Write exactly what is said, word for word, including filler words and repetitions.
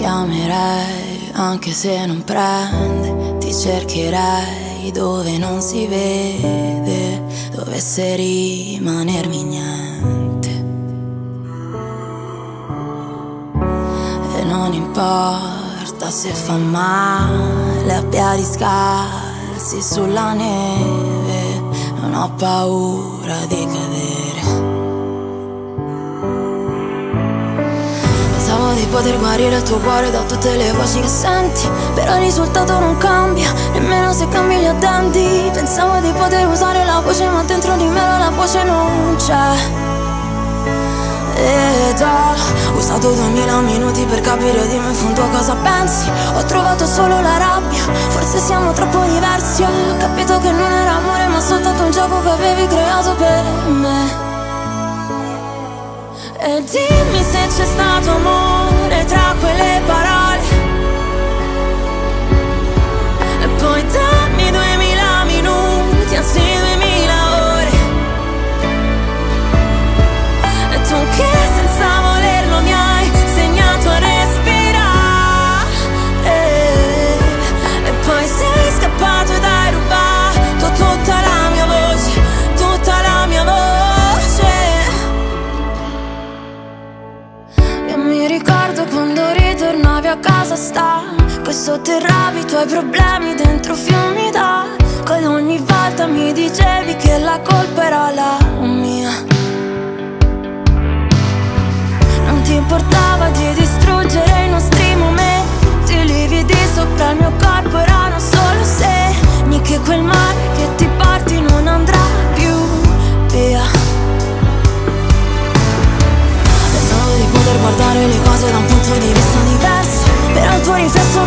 chiamerei anche se non prende, ti cercherei dove non si vede, dovesse rimanermi niente. E non importa se fa male a piedi scalzi sulla neve, non ho paura di cadere. Pensavo di poter guarire il tuo cuore da tutte le voci che senti, però il risultato non cambia, nemmeno se cambi gli addenti. Pensavo di poter usare la voce, ma dentro di me la voce non c'è. Ed ho usato duemila minuti per capire di me in fondo cosa pensi. Ho trovato solo la rabbia, forse siamo troppo diversi. Ho capito che non era amore, ma soltanto un gioco che avevi creato per me. E dimmi se c'è stato amore tra quelle parole, e poi dammi duemila minuti, anzi duemila ore. E tu che senza volerlo mi hai segnato a respirare, e poi sei scappato ed hai rubato tutta la mia voce, tutta la mia voce. Mi ricordo quando ritornavi a casa stanco e sotterravi i tuoi problemi dentro fiumi d'acqua, e ogni volta mi dicevi che la colpa era la mia. Non ti importava di distruggere i nostri momenti, i lividi sopra il mio corpo erano solo segni che quel mare che ti porti non andrà più via. Di poter guardare le cose da un punto di vista diverso, però il tuo riflesso